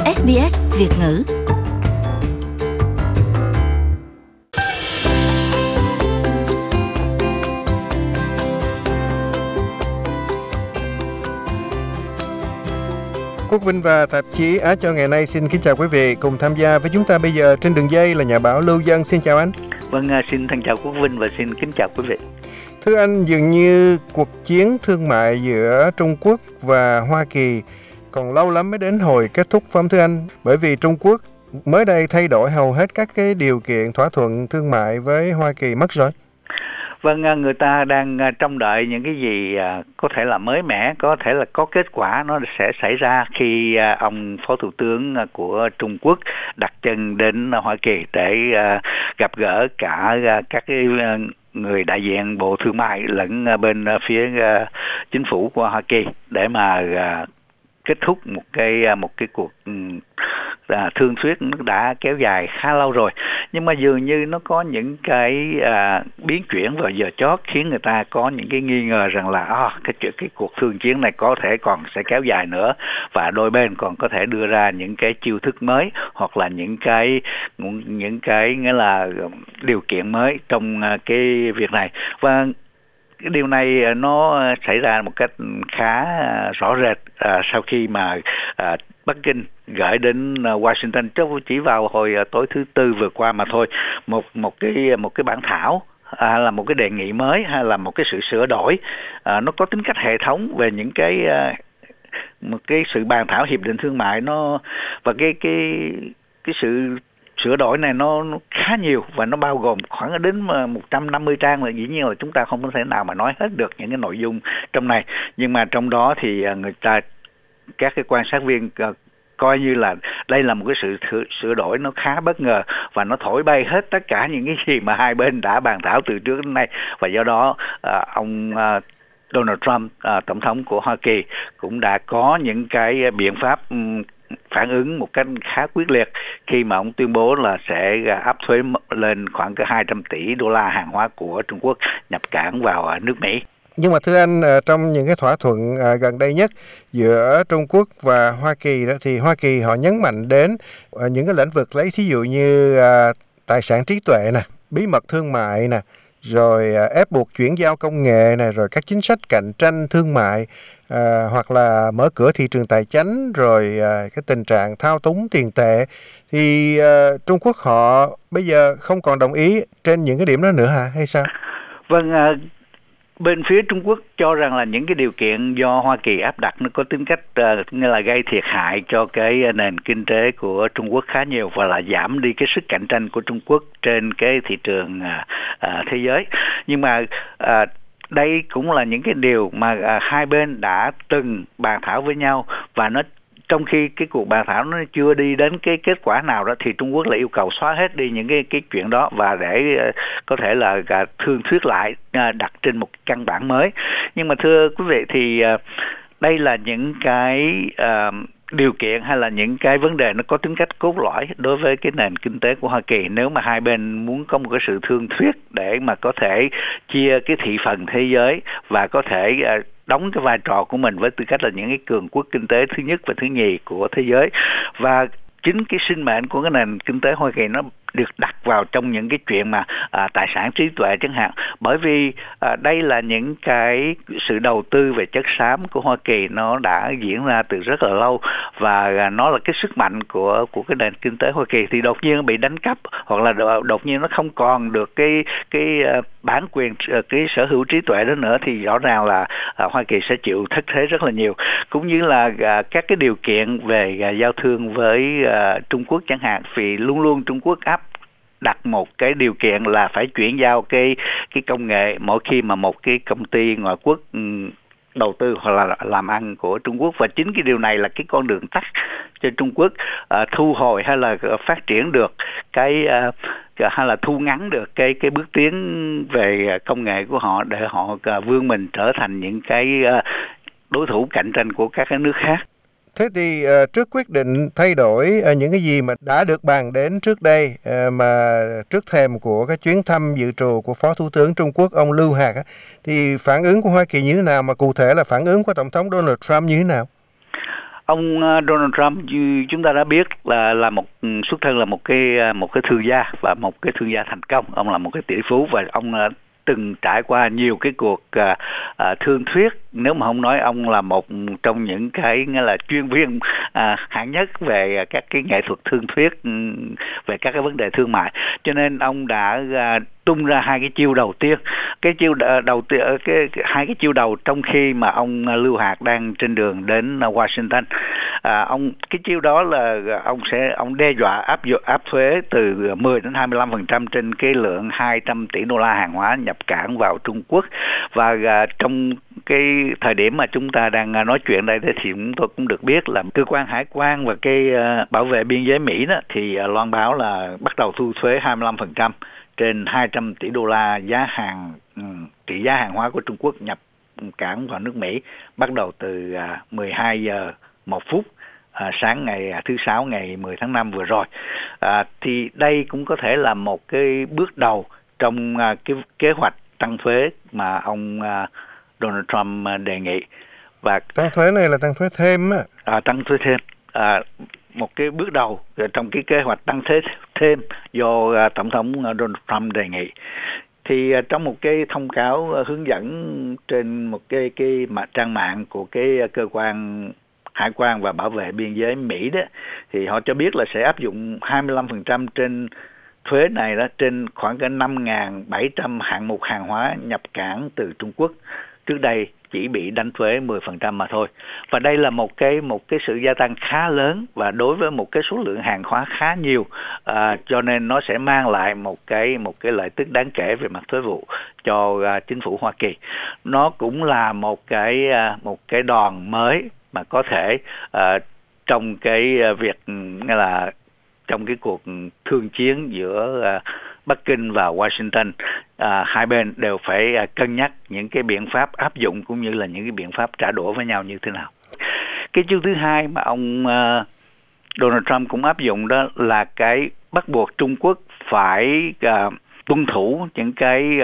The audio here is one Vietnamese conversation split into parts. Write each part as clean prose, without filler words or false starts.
SBS Việt ngữ. Quốc Vinh và tạp chí Á Châu ngày nay xin kính chào quý vị. Cùng tham gia với chúng ta bây giờ trên đường dây là nhà báo Lưu Dân. Xin chào anh. Vâng, xin thân chào Quốc Vinh và xin kính chào quý vị. Thưa anh, dường như cuộc chiến thương mại giữa Trung Quốc và Hoa Kỳ còn lâu lắm mới đến hồi kết thúc, phải không thưa anh? Bởi vì Trung Quốc mới đây thay đổi hầu hết các cái điều kiện thỏa thuận thương mại với Hoa Kỳ mất rồi. Vâng, người ta đang trông đợi những cái gì có thể là mới mẻ, có thể là có kết quả nó sẽ xảy ra khi ông Phó Thủ tướng của Trung Quốc đặt chân đến Hoa Kỳ để gặp gỡ cả các cái người đại diện Bộ Thương mại lẫn bên phía chính phủ của Hoa Kỳ để mà kết thúc một cái cuộc thương thuyết nó đã kéo dài khá lâu rồi, nhưng mà dường như nó có những cái biến chuyển vào giờ chót khiến người ta có những cái nghi ngờ rằng là cái cuộc thương chiến này có thể còn sẽ kéo dài nữa và đôi bên còn có thể đưa ra những cái chiêu thức mới hoặc là những cái nghĩa là điều kiện mới trong cái việc này. Và cái điều này nó xảy ra một cách khá rõ rệt sau khi mà Bắc Kinh gửi đến Washington chỉ vào hồi tối thứ Tư vừa qua mà thôi, một cái bản thảo hay là một cái đề nghị mới hay là một cái sự sửa đổi nó có tính cách hệ thống về những một cái sự bàn thảo hiệp định thương mại nó và cái sự sửa đổi này nó khá nhiều và nó bao gồm khoảng đến 150 trang, là dĩ nhiên là chúng ta không có thể nào mà nói hết được những cái nội dung trong này, nhưng mà trong đó thì các cái quan sát viên coi như là đây là một cái sự sửa đổi nó khá bất ngờ và nó thổi bay hết tất cả những cái gì mà hai bên đã bàn thảo từ trước đến nay. Và do đó ông Donald Trump, tổng thống của Hoa Kỳ, cũng đã có những cái biện pháp phản ứng một cách khá quyết liệt khi mà ông tuyên bố là sẽ áp thuế lên khoảng cái 200 tỷ đô la hàng hóa của Trung Quốc nhập cảng vào nước Mỹ. Nhưng mà thưa anh, trong những cái thỏa thuận gần đây nhất giữa Trung Quốc và Hoa Kỳ đó, thì Hoa Kỳ họ nhấn mạnh đến những cái lĩnh vực, lấy thí dụ như tài sản trí tuệ nè, bí mật thương mại nè, rồi ép buộc chuyển giao công nghệ này, rồi các chính sách cạnh tranh thương mại, hoặc là mở cửa thị trường tài chánh, rồi cái tình trạng thao túng tiền tệ. Thì Trung Quốc họ bây giờ không còn đồng ý trên những cái điểm đó nữa hả, hay sao? Vâng, bên phía Trung Quốc cho rằng là những cái điều kiện do Hoa Kỳ áp đặt nó có tính cách như là gây thiệt hại cho cái nền kinh tế của Trung Quốc khá nhiều và là giảm đi cái sức cạnh tranh của Trung Quốc trên cái thị trường thế giới. Nhưng mà đây cũng là những cái điều mà hai bên đã từng bàn thảo với nhau, và trong khi cái cuộc bàn thảo nó chưa đi đến cái kết quả nào đó thì Trung Quốc lại yêu cầu xóa hết đi những cái chuyện đó và để có thể là thương thuyết lại, đặt trên một căn bản mới. Nhưng mà thưa quý vị, thì đây là những cái điều kiện hay là những cái vấn đề nó có tính cách cốt lõi đối với cái nền kinh tế của Hoa Kỳ. Nếu mà hai bên muốn có một cái sự thương thuyết để mà có thể chia cái thị phần thế giới và có thể đóng cái vai trò của mình với tư cách là những cái cường quốc kinh tế thứ nhất và thứ nhì của thế giới, và chính cái sinh mệnh của cái nền kinh tế Hoa Kỳ nó được đặt vào trong những cái chuyện mà tài sản trí tuệ chẳng hạn, bởi vì đây là những cái sự đầu tư về chất xám của Hoa Kỳ nó đã diễn ra từ rất là lâu, và nó là cái sức mạnh của cái nền kinh tế Hoa Kỳ, thì đột nhiên nó bị đánh cắp hoặc là đột nhiên nó không còn được cái bản quyền, cái sở hữu trí tuệ đó nữa, thì rõ ràng là Hoa Kỳ sẽ chịu thất thế rất là nhiều. Cũng như là các cái điều kiện về giao thương với Trung Quốc chẳng hạn, vì luôn luôn Trung Quốc đặt một cái điều kiện là phải chuyển giao cái công nghệ mỗi khi mà một cái công ty ngoại quốc đầu tư hoặc là làm ăn của Trung Quốc, và chính cái điều này là cái con đường tắt cho Trung Quốc thu hồi hay là phát triển được hay là thu ngắn được cái bước tiến về công nghệ của họ để họ vươn mình trở thành những cái đối thủ cạnh tranh của các cái nước khác. Thế thì trước quyết định thay đổi những cái gì mà đã được bàn đến trước đây, mà trước thềm của cái chuyến thăm dự trù của Phó Thủ tướng Trung Quốc ông Lưu Hạc, thì phản ứng của Hoa Kỳ như thế nào, mà cụ thể là phản ứng của Tổng thống Donald Trump như thế nào? Ông Donald Trump như chúng ta đã biết là một xuất thân là một cái thương gia và một cái thương gia thành công. Ông là một cái tỷ phú và ông từng trải qua nhiều cái cuộc thương thuyết. Nếu mà không nói ông là một trong những cái nghĩa là chuyên viên hạng nhất về các cái nghệ thuật thương thuyết, về các cái vấn đề thương mại, cho nên ông đã tung ra hai cái chiêu đầu tiên. Cái chiêu đầu tiên, hai cái chiêu đầu trong khi mà ông Lưu Hạc đang trên đường đến Washington. Cái chiêu đó là ông đe dọa áp thuế từ 10 đến 25% trên cái lượng 200 tỷ đô la hàng hóa nhập cảng vào Trung Quốc. Và trong cái thời điểm mà chúng ta đang nói chuyện đây thì chúng tôi cũng được biết là cơ quan hải quan và cái bảo vệ biên giới Mỹ đó thì loan báo là bắt đầu thu thuế 25% trên 200 tỷ đô la trị giá hàng hóa của Trung Quốc nhập cảng vào nước Mỹ bắt đầu từ 12 giờ 1 phút sáng ngày thứ Sáu ngày 10 tháng 5 vừa rồi. Thì đây cũng có thể là một cái bước đầu trong cái kế hoạch tăng thuế mà ông Donald Trump đề nghị. Và tăng thuế này là tăng thuế thêm á. Tăng thuế thêm. Một cái bước đầu trong cái kế hoạch tăng thuế thêm do Tổng thống Donald Trump đề nghị. Thì trong một cái thông cáo hướng dẫn trên một cái trang mạng của cái cơ quan hải quan và bảo vệ biên giới Mỹ đó, thì họ cho biết là sẽ áp dụng 25% trên thuế này đó trên khoảng cái 5.700 hạng mục hàng hóa nhập cảng từ Trung Quốc. Trước đây chỉ bị đánh thuế 10% mà thôi. Và đây là một cái sự gia tăng khá lớn và đối với một cái số lượng hàng hóa khá nhiều, cho nên nó sẽ mang lại một cái lợi tức đáng kể về mặt thuế vụ cho chính phủ Hoa Kỳ. Nó cũng là một cái đòn mới mà có thể trong cái việc nghĩa là trong cái cuộc thương chiến giữa Bắc Kinh và Washington, hai bên đều phải cân nhắc những cái biện pháp áp dụng cũng như là những cái biện pháp trả đũa với nhau như thế nào. Cái chương thứ hai mà ông Donald Trump cũng áp dụng đó là cái bắt buộc Trung Quốc phải tuân thủ những cái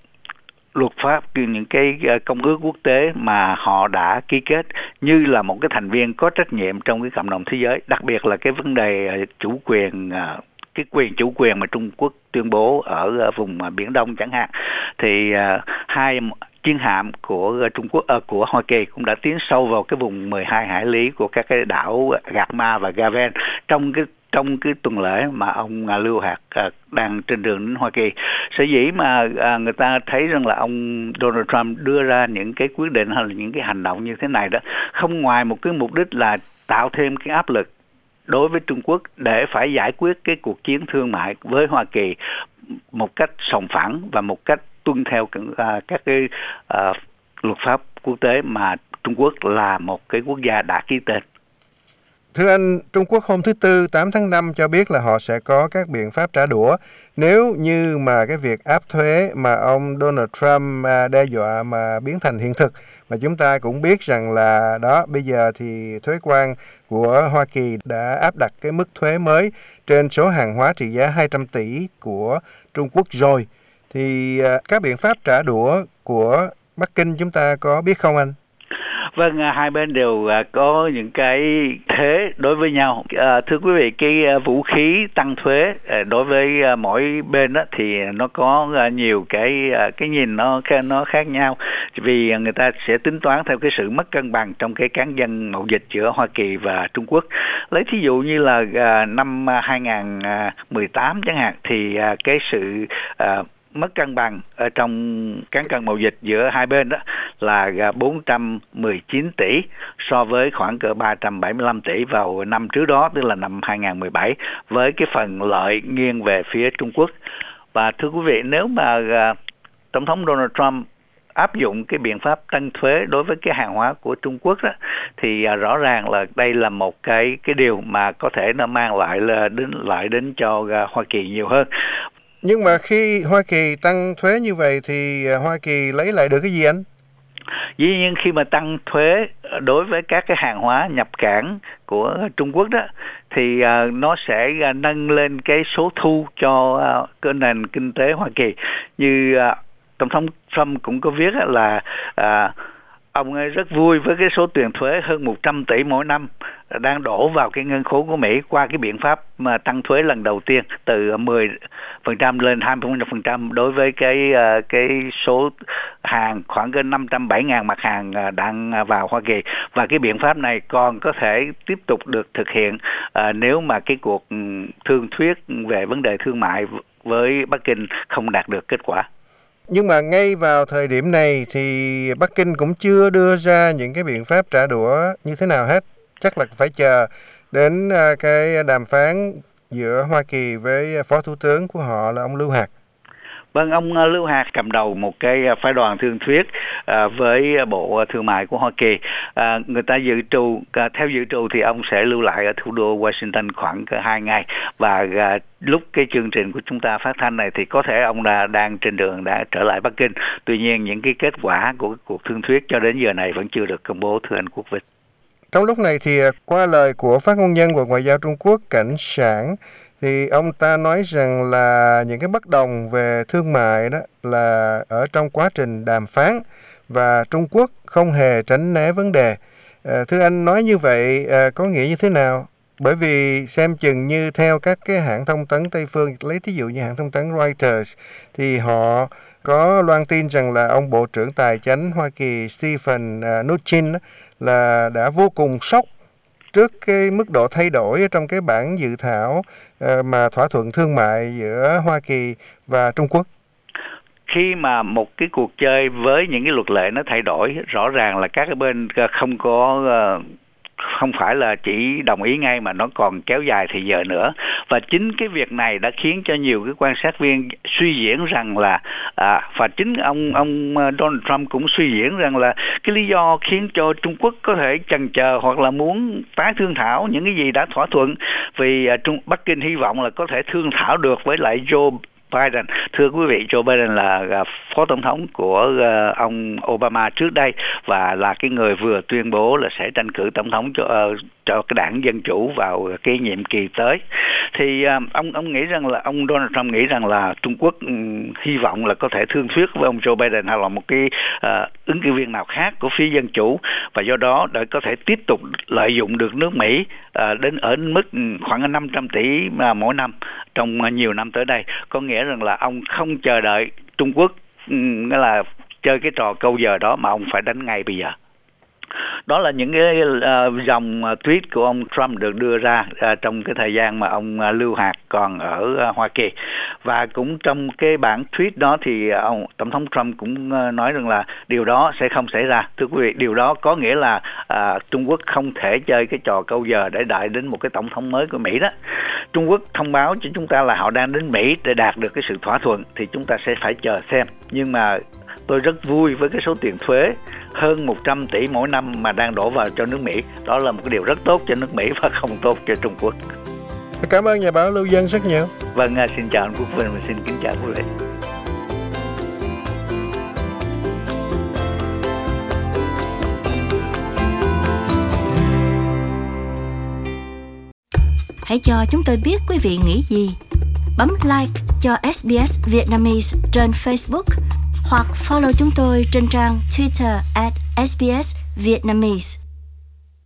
luật pháp, những cái công ước quốc tế mà họ đã ký kết như là một cái thành viên có trách nhiệm trong cái cộng đồng thế giới, đặc biệt là cái vấn đề chủ quyền, cái quyền chủ quyền mà Trung Quốc tuyên bố ở vùng Biển Đông chẳng hạn. Thì hai chiến hạm của Trung Quốc của Hoa Kỳ cũng đã tiến sâu vào cái vùng 12 hải lý của các cái đảo Gạc Ma và Gaven trong cái tuần lễ mà ông Lưu Hạc đang trên đường đến Hoa Kỳ. Sở dĩ mà người ta thấy rằng là ông Donald Trump đưa ra những cái quyết định hay là những cái hành động như thế này đó, không ngoài một cái mục đích là tạo thêm cái áp lực đối với Trung Quốc để phải giải quyết cái cuộc chiến thương mại với Hoa Kỳ một cách sòng phẳng và một cách tuân theo các cái luật pháp quốc tế mà Trung Quốc là một cái quốc gia đã ký tên. Thưa anh, Trung Quốc hôm thứ Tư 8 tháng 5 cho biết là họ sẽ có các biện pháp trả đũa nếu như mà cái việc áp thuế mà ông Donald Trump đe dọa mà biến thành hiện thực. Mà chúng ta cũng biết rằng là đó, bây giờ thì thuế quan của Hoa Kỳ đã áp đặt cái mức thuế mới trên số hàng hóa trị giá 200 tỷ của Trung Quốc rồi. Thì các biện pháp trả đũa của Bắc Kinh chúng ta có biết không anh? Vâng, hai bên đều có những cái thế đối với nhau. Thưa quý vị, cái vũ khí tăng thuế đối với mỗi bên đó thì nó có nhiều cái nhìn nó khác nhau, vì người ta sẽ tính toán theo cái sự mất cân bằng trong cái cán cân mậu dịch giữa Hoa Kỳ và Trung Quốc. Lấy thí dụ như là năm 2018 chẳng hạn, thì cái sự mất cân bằng ở trong cán cân mậu dịch giữa hai bên đó là 419 tỷ so với khoảng cỡ 375 tỷ vào năm trước đó, tức là năm 2017, với cái phần lợi nghiêng về phía Trung Quốc. Và thưa quý vị, nếu mà Tổng thống Donald Trump áp dụng cái biện pháp tăng thuế đối với cái hàng hóa của Trung Quốc đó, thì rõ ràng là đây là một cái điều mà có thể nó mang lại đến cho Hoa Kỳ nhiều hơn. Nhưng mà khi Hoa Kỳ tăng thuế như vậy thì Hoa Kỳ lấy lại được cái gì anh? Dĩ nhiên khi mà tăng thuế đối với các cái hàng hóa nhập cảng của Trung Quốc đó, thì nó sẽ nâng lên cái số thu cho cái nền kinh tế Hoa Kỳ. Như Tổng thống Trump cũng có viết là ông ấy rất vui với cái số tiền thuế hơn 100 tỷ mỗi năm đang đổ vào cái ngân khố của Mỹ qua cái biện pháp mà tăng thuế lần đầu tiên từ 10% lên 20% đối với cái số hàng khoảng cái 570.000 mặt hàng đang vào Hoa Kỳ, và cái biện pháp này còn có thể tiếp tục được thực hiện nếu mà cái cuộc thương thuyết về vấn đề thương mại với Bắc Kinh không đạt được kết quả. Nhưng mà ngay vào thời điểm này thì Bắc Kinh cũng chưa đưa ra những cái biện pháp trả đũa như thế nào hết. Chắc là phải chờ đến cái đàm phán giữa Hoa Kỳ với Phó Thủ tướng của họ là ông Lưu Hạc. Vâng, ông Lưu Hạc cầm đầu một cái phái đoàn thương thuyết với Bộ Thương mại của Hoa Kỳ. Người ta theo dự trù thì ông sẽ lưu lại ở thủ đô Washington khoảng 2 ngày, và lúc cái chương trình của chúng ta phát thanh này thì có thể ông đang trên đường đã trở lại Bắc Kinh. Tuy nhiên những cái kết quả của cuộc thương thuyết cho đến giờ này vẫn chưa được công bố, thưa anh Quốc Vinh. Trong lúc này thì qua lời của phát ngôn nhân Bộ Ngoại giao Trung Quốc Cảnh Sảng thì ông ta nói rằng là những cái bất đồng về thương mại đó là ở trong quá trình đàm phán và Trung Quốc không hề tránh né vấn đề. Thưa anh, nói như vậy có nghĩa như thế nào? Bởi vì xem chừng như theo các cái hãng thông tấn Tây phương, lấy thí dụ như hãng thông tấn Reuters, thì họ có loan tin rằng là ông Bộ trưởng Tài chánh Hoa Kỳ Stephen Mnuchin là đã vô cùng sốc trước cái mức độ thay đổi trong cái bản dự thảo mà thỏa thuận thương mại giữa Hoa Kỳ và Trung Quốc. Khi mà một cái cuộc chơi với những cái luật lệ nó thay đổi, rõ ràng là các cái bên không phải là chỉ đồng ý ngay mà nó còn kéo dài thì giờ nữa, và chính cái việc này đã khiến cho nhiều cái quan sát viên suy diễn rằng là và chính ông Donald Trump cũng suy diễn rằng là cái lý do khiến cho Trung Quốc có thể chần chờ hoặc là muốn tái thương thảo những cái gì đã thỏa thuận, vì Bắc Kinh hy vọng là có thể thương thảo được với lại Joe Biden. Thưa quý vị, Joe Biden là phó tổng thống của ông Obama trước đây, và là cái người vừa tuyên bố là sẽ tranh cử tổng thống cho cái đảng Dân Chủ vào cái nhiệm kỳ tới. Thì ông nghĩ rằng là ông Donald Trump nghĩ rằng là Trung Quốc hy vọng là có thể thương thuyết với ông Joe Biden hay là một cái ứng cử viên nào khác của phía Dân Chủ, và do đó để có thể tiếp tục lợi dụng được nước Mỹ đến ở mức khoảng 500 tỷ mỗi năm trong nhiều năm tới đây. Có nghĩa rằng là ông không chờ đợi Trung Quốc nghĩa là chơi cái trò câu giờ đó, mà ông phải đánh ngay bây giờ. Đó là những cái dòng tweet của ông Trump được đưa ra trong cái thời gian mà ông Lưu Hạc còn ở Hoa Kỳ. Và cũng trong cái bản tweet đó thì Tổng thống Trump cũng nói rằng là điều đó sẽ không xảy ra. Thưa quý vị, điều đó có nghĩa là Trung Quốc không thể chơi cái trò câu giờ để đợi đến một cái tổng thống mới của Mỹ đó. Trung Quốc thông báo cho chúng ta là họ đang đến Mỹ để đạt được cái sự thỏa thuận, thì chúng ta sẽ phải chờ xem. Nhưng mà tôi rất vui với cái số tiền thuế hơn 100 tỷ mỗi năm mà đang đổ vào cho nước Mỹ. Đó là một cái điều rất tốt cho nước Mỹ và không tốt cho Trung Quốc. Cảm ơn nhà báo Lưu Dân rất nhiều. Vâng, xin chào anh Quốc Vinh và xin kính chào quý vị. Hãy cho chúng tôi biết quý vị nghĩ gì. Bấm like cho SBS Vietnamese trên Facebook hoặc follow chúng tôi trên trang Twitter @SBS Vietnamese.